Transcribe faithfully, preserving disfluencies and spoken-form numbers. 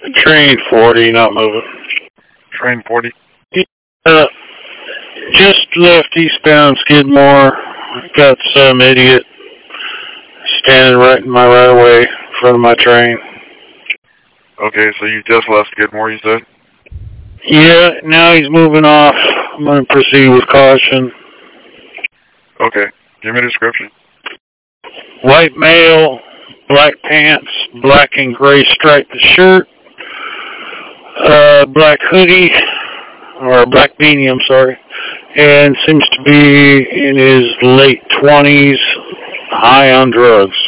Train forty, not moving. Train forty? Uh, just left eastbound Skidmore. Got some idiot standing right in my right of way in front of my train. Okay, so you just left Skidmore, you said? Yeah, now he's moving off. I'm going to proceed with caution. Okay, give me a description. White male, black pants, black and gray striped shirt, uh, black hoodie, or black beanie, I'm sorry, and seems to be in his late twenties, high on drugs.